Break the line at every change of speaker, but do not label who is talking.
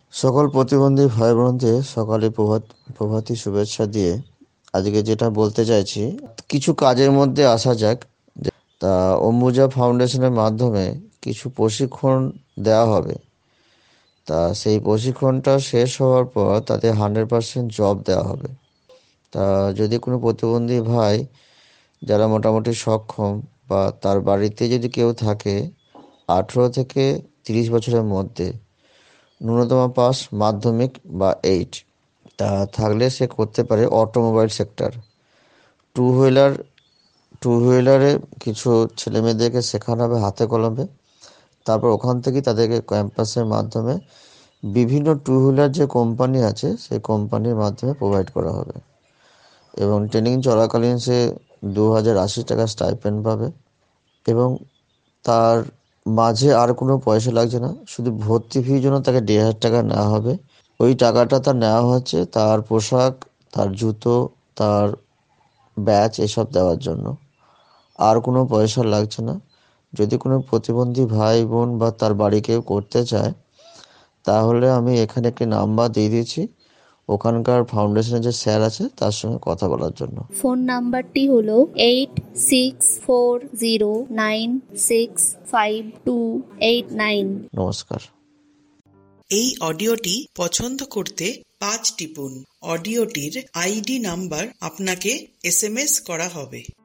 সকল প্রতিবন্ধী ভাই বোনদের সকালে প্রভাতী শুভেচ্ছা দিয়ে আজকে যেটা বলতে চাইছি, কিছু কাজের মধ্যে আসা যাক। তা অম্বুজা ফাউন্ডেশনের মাধ্যমে কিছু প্রশিক্ষণ দেওয়া হবে। তা সেই প্রশিক্ষণটা শেষ হওয়ার পর তাদের 100% জব দেওয়া হবে। তা যদি কোনো প্রতিবন্ধী ভাই যারা মোটামুটি সক্ষম বা তার বাড়িতে যদি কেউ থাকে 18 থেকে 30 বছরের মধ্যে, ন্যূনতম পাস মাধ্যমিক বা 8, তা থাকলে সে করতে পারে automobile sector. Two wheeler two হুইলারে কিছু ছেলেমেয়েদেরকে শেখানো হবে হাতে কলমে। তারপর ওখান থেকেই তাদেরকে ক্যাম্পাসের মাধ্যমে বিভিন্ন টু হুইলার যে কোম্পানি আছে সেই কোম্পানির মাধ্যমে প্রোভাইড করা হবে, এবং ট্রেনিং চলাকালীন সে 2080 টাকা স্টাইপেন্ড পাবে। এবং তার মাঝে আর কোনো পয়সা লাগছে না, শুধু ভর্তি ফির জন্য তাকে 1500 টাকা নেওয়া হবে। ওই টাকাটা তার নেওয়া হচ্ছে তার পোশাক, তার জুতো, তার ব্যাচ এসব দেওয়ার জন্য। আর কোনো পয়সা লাগছে না। যদি কোনো প্রতিবন্ধী ভাই বোন বা তার বাড়ি কেউ করতে চায়, তাহলে আমি এখানে একটি নাম্বার দিয়ে দিয়েছি, ওখানকার ফাউন্ডেশনের যে স্যার আছে তার সঙ্গে কথা বলার জন্য।
ফোন নাম্বারটি হলো 8640965289।
নমস্কার।
এই অডিওটি পছন্দ করতে 5 টিপুন। অডিওটির আইডি নাম্বার আপনাকে SMS করা হবে।